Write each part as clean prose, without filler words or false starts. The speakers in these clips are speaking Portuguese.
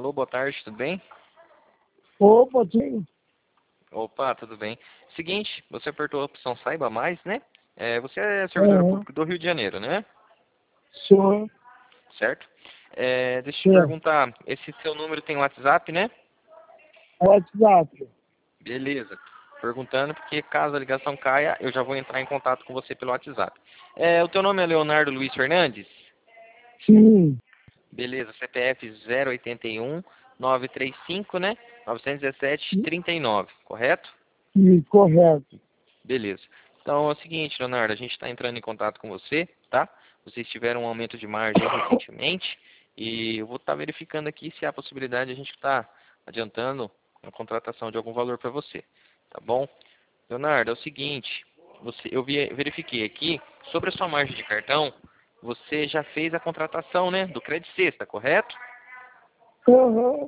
Alô, boa tarde, tudo bem? Opa, sim. Opa, tudo bem. Seguinte, você apertou a opção Saiba Mais, né? Você é servidor Aham. público do Rio de Janeiro, né? Sou. Certo? Deixa eu te Certo. perguntar, esse seu número tem WhatsApp, né? WhatsApp. Beleza. Perguntando porque caso a ligação caia, eu já vou entrar em contato com você pelo WhatsApp. O teu nome é Leonardo Luiz Fernandes? Sim. Beleza, CPF 081 935, né? 917 39, correto? Sim, correto. Beleza. Então é o seguinte, Leonardo, a gente está entrando em contato com você, tá? Vocês tiveram um aumento de margem recentemente e eu vou estar verificando aqui se há possibilidade de a gente estar adiantando a contratação de algum valor para você, tá bom? Leonardo, é o seguinte, verifiquei aqui, sobre a sua margem de cartão, você já fez a contratação, né, do Credit Sexta, correto? Aham.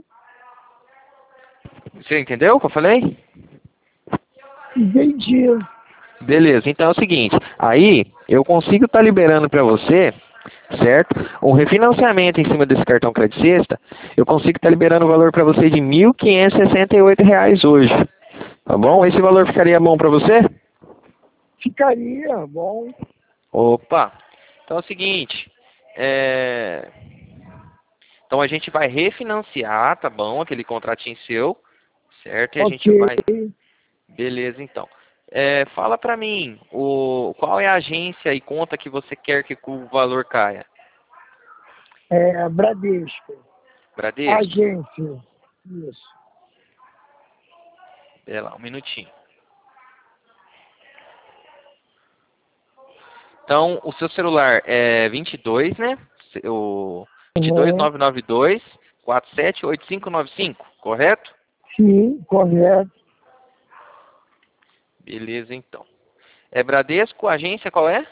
Você entendeu o que eu falei? Entendi. Beleza, então é o seguinte, aí eu consigo estar liberando para você, certo? Um refinanciamento em cima desse cartão Credit Sexta, eu consigo estar liberando o valor para você de R$ 1.568 hoje, tá bom? Esse valor ficaria bom para você? Ficaria bom. Opa, então é o seguinte, é... então a gente vai refinanciar, tá bom? Aquele contratinho seu, certo? E a gente Ok. vai... Beleza, então. Fala pra mim, qual é a agência e conta que você quer que o valor caia? Bradesco. Bradesco? Agência. Isso. Pera lá, um minutinho. Então, o seu celular é 22, né? O Aham. 22992 478595, correto? Sim, correto. Beleza, então. É Bradesco, agência qual é?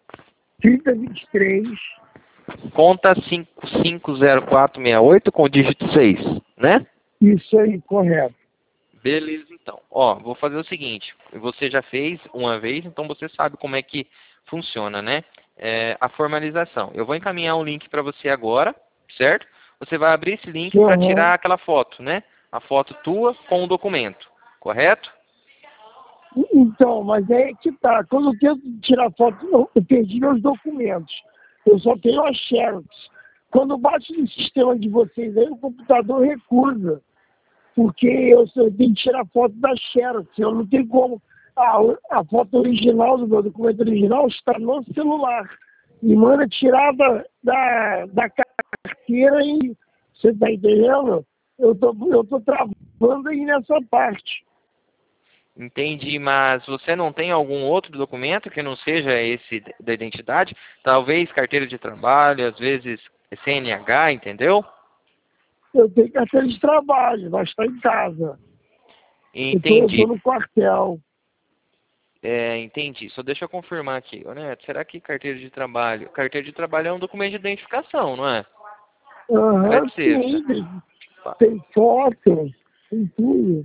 3023. Conta 550468 com o dígito 6, né? Isso aí, correto. Beleza, então. Ó, vou fazer o seguinte. Você já fez uma vez, então você sabe como é que funciona, né? A formalização. Eu vou encaminhar um link para você agora, certo? Você vai abrir esse link para Aham. tirar aquela foto, né? A foto tua com o documento, correto? Então, mas é que tá. Quando eu tento tirar foto, eu perdi meus documentos. Eu só tenho a Xerox. Quando bate no sistema de vocês aí, o computador recusa. Porque eu tenho que tirar foto da Xerox. Eu não tenho como. A foto original do meu documento original está no celular. Me manda tirar da carteira e. Você está entendendo? Eu tô travando aí nessa parte. Entendi, mas você não tem algum outro documento que não seja esse da identidade? Talvez carteira de trabalho, às vezes CNH, entendeu? Eu tenho carteira de trabalho, mas está em casa. Eu tô Entendi. no quartel. Entendi. Só deixa eu confirmar aqui. Ô, Neto, será que carteira de trabalho... Carteira de trabalho é um documento de identificação, não é? Aham, Crédito sexta. sim, tem foto, tem tudo.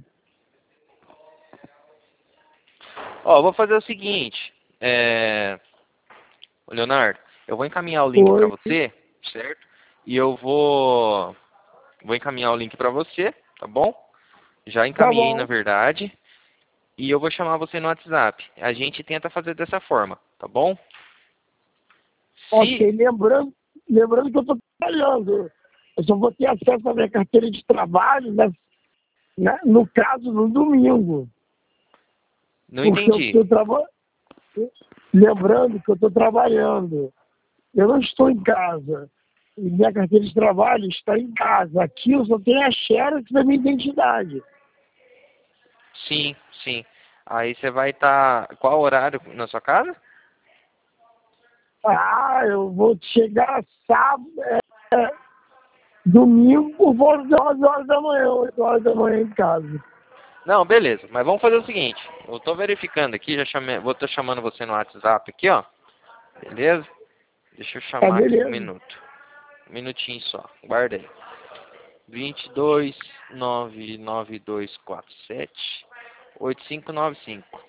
Ó, vou fazer o seguinte. Leonardo, eu vou encaminhar o link para Foi, você, certo? E eu vou encaminhar o link para você, tá bom? Já tá encaminhei, na bom. verdade. E eu vou chamar você no WhatsApp. A gente tenta fazer dessa forma, tá bom? Ok, Se... lembrando que eu estou trabalhando. Eu só vou ter acesso à minha carteira de trabalho, no caso, no domingo. Não Porque eu entendi. estou trabalhando. Lembrando que eu estou trabalhando. Eu não estou em casa. E minha carteira de trabalho está em casa. Aqui eu só tenho a Xerox da minha identidade. Sim, sim. Aí você vai estar... Qual horário na sua casa? Eu vou chegar sábado, domingo por volta de 11 horas da manhã, 8 horas da manhã em casa. Não, beleza. Mas vamos fazer o seguinte. Eu tô verificando aqui, vou estar chamando você no WhatsApp aqui, ó. Beleza? Deixa eu Tá, chamar aqui um beleza. minuto. Um minutinho só. Guarda aí. 22 99247 8595.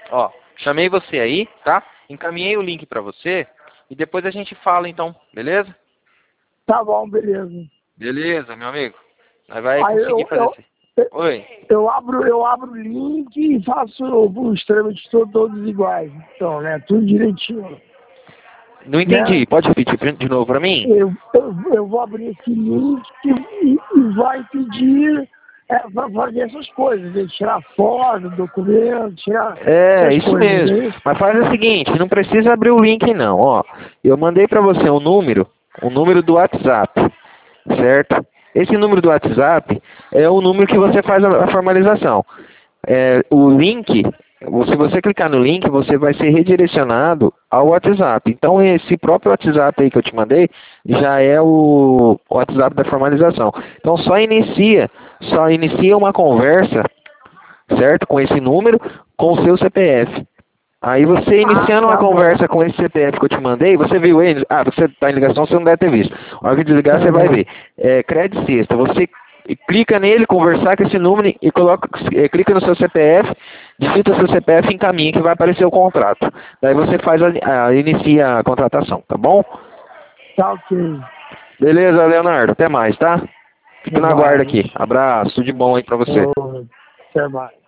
Ó, chamei você aí, tá? Encaminhei o link para você e depois a gente fala então, beleza? Tá bom, beleza. Beleza, meu amigo. Nós vai Aí conseguir fazer assim. Oi. eu abro o link e faço os trâmites todos iguais. Então, né? Tudo direitinho. Não Né? entendi. Pode repetir de novo para mim? Eu vou abrir esse link e vai pedir para fazer essas coisas, né? Tirar foto, documento, tirar essas Isso coisas. mesmo. Né? Mas faz o seguinte, não precisa abrir o link não, ó. Eu mandei para você um número do WhatsApp, certo? Esse número do WhatsApp é o número que você faz a formalização. O link, se você clicar no link, você vai ser redirecionado ao WhatsApp. Então, esse próprio WhatsApp aí que eu te mandei, já é o WhatsApp da formalização. Então, só inicia uma conversa, certo? Com esse número, com o seu CPF. Aí você iniciando uma Tá conversa bom. com esse CPF que eu te mandei, você viu ele? Ah, você está em ligação, você não deve ter visto. A hora que desligar, você vai ver. Crédito Sexta. Você clica nele, conversar com esse número e clica no seu CPF, digita o seu CPF e encaminha que vai aparecer o contrato. Daí você inicia a contratação, tá bom? Tá ok. Beleza, Leonardo. Até mais, tá? Fico Até na guarda mais. aqui. Abraço, tudo de bom aí pra você. Até mais.